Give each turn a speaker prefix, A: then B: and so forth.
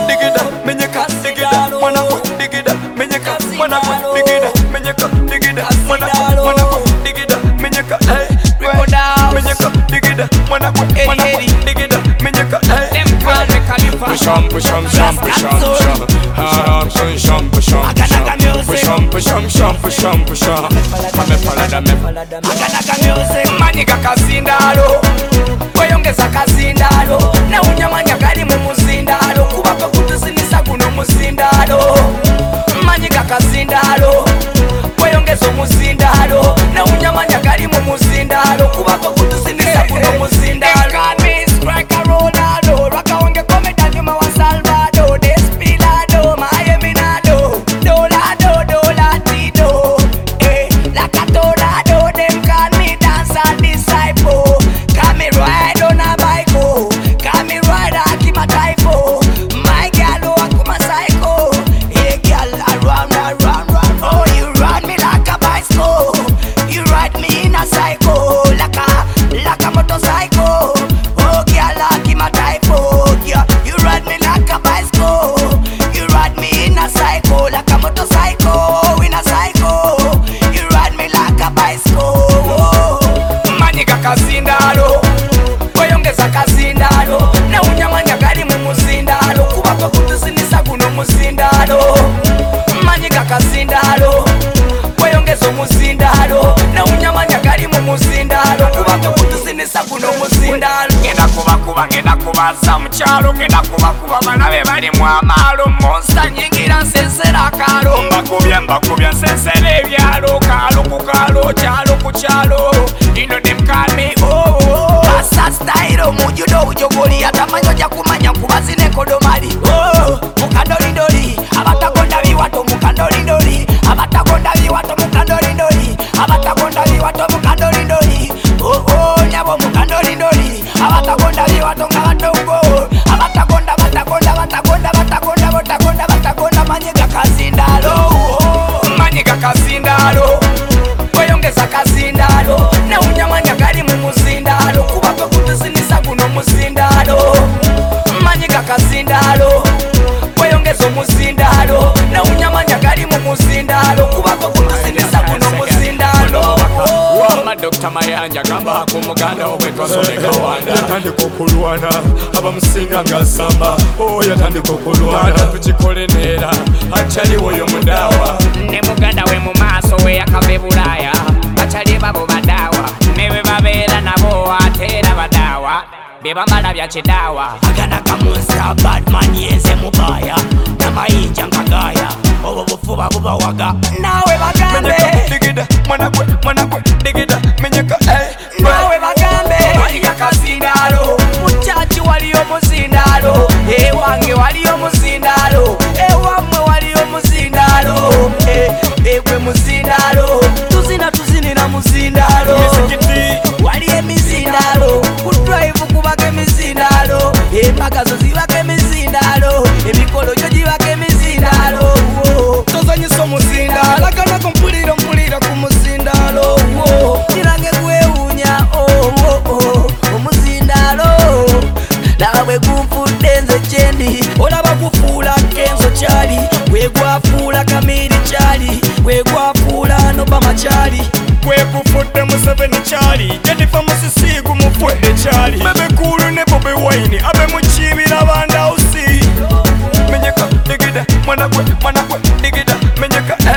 A: digida, menyeka, digida, mana boy, digida, menyeka, mana boy, digida, menyeka, digida, mana boy, digida, menyeka, hey, menyeka, digida, mana boy, digida, menyeka, hey. Push on, push on, push on, push on, push on, push on, push on, push on, push on, push on, push on, push on. Manyiga kazindalo, weyongeza kazindalo, na unyamanya kali mu muzindalo, kubako kutusinisa kuno muzindalo. Manyiga kazindalo, weyongeza muzindalo, na unyamanya kali mu muzindalo, kubako kutusinisa kuno muzindalo. Kazindalo, weyongeza kazindalo, na unyamanya kali mu muzindalo, kubako kutusinisa kuno muzindalo. Manyiga kazindalo, weyongeza muzindalo, na unyamanya kali mu muzindalo, kubako kutusinisa kuno muzindalo. Ngenda kubaza mukyalo, ngenda kuba banabe bali mu amalo, monsa nyingira nsensera kalo, mbakubya nsensera ebyalo, kalo ku kalo, kyalo ku kyalo. Ino dem call me oh Asa style mujudo ujogoli atamanyo ja kumanya kubazine kodomali oh mukandolindoli abatakonda biwato mukandolindoli abatakonda biwato mukandolindoli abatakonda biwato mukandolindoli oh nyabo mukandolindoli abatakonda biwato ngabatongo abatakonda manyiga kazindalo manyiga kazindalo weyongeza kazindalo na unyamanya kali mu muzindalo kubako kutusinisa kuno muzindalo. Manyiga kazindalo, weyongeza muzindalo, na unyamanya kali mu muzindalo kubako kutusinisa kuno muzindalo. Wama Dr. Mayanja gamba kumuganda obwetwasomeka wanda yatandika okulwana abamusinga ngasamba yatandika okulwana tukikole neera akyaliwo oyo mudawa ne muganda we mu maaso we yakava Bulaya bakyali babo badawa ne bwe babeera nabo ateera badawa be bamala bya kidawa agana kamunsa badman yenze mubaya namayinja nkagaya obwo bufuba bubawaga nawe bagambe digida mwana gwe digida menyeka nawe bagambe waliya kazindalo muchachi waliyo muzindalo ewange waliyo muzindalo ewamwe waliyo muzindalo egwe muzindalo tuzinira muzindalo waliyo emizindalo kudrive kubaka emizindalo empagazo zibaka emizindalo emikolo gyo gibaka emizindalo tozanyisa omuzindalo aganako mpulira ku muzindalo kirange gwewunya omuzindalo laba bwe gunfudde nze kyendi olaba gufuula kenzo kyali bwegwafuula kamiri kyali bwegwafuula nobama kyali bwegufudde Museveni kyali Jennifer Musisi gumufudde kyali Bebe Cool ne Bobi Wine abe mukibira bandausi menyeka digida mwana gwe digida menyeka